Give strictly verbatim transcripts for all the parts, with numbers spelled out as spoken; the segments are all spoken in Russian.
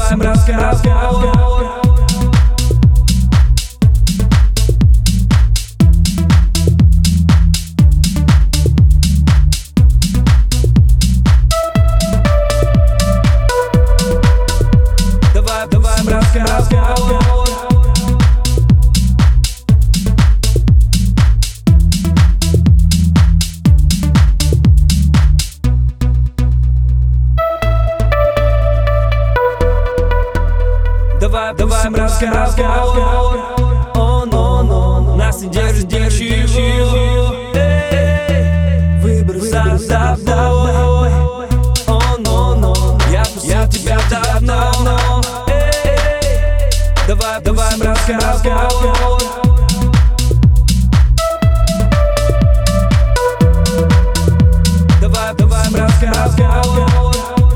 давай разговор. Давай, давай разговор. Давай, давай разговор. О, но, но, нас не держит ничего. Выбор сам с тобой. О, но, но, я пустил тебя давно. Давай, давай разговор. Давай, давай разговор.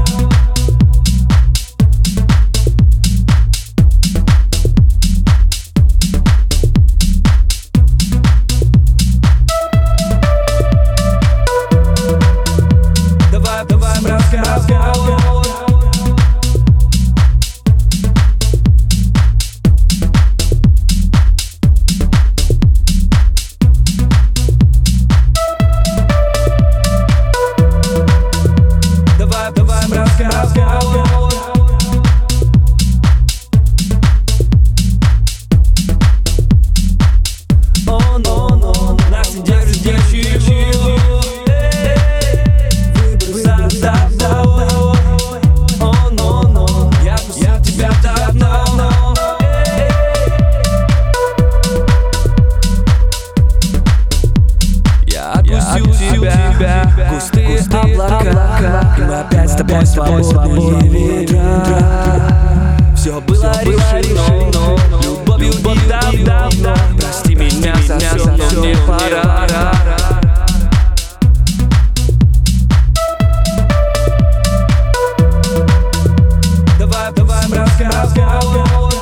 Давай, давай разговор. Давай, давай разговор. О, но, но, нас не держит ничего. Выбор сам с тобой. О, но, но, я пустил тебя давно. Я отпустил тебя в густые облака, и мы опять с тобой свободные ветра. Все было решено любовью недавно. Прости меня за все, но мне пора. Давай, давай разговор.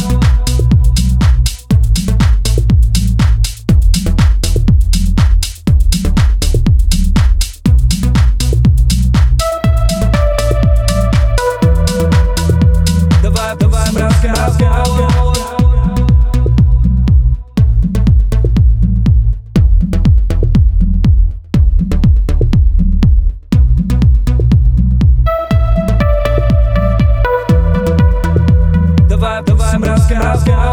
Давай, давай разговор. Давай, давай разговор.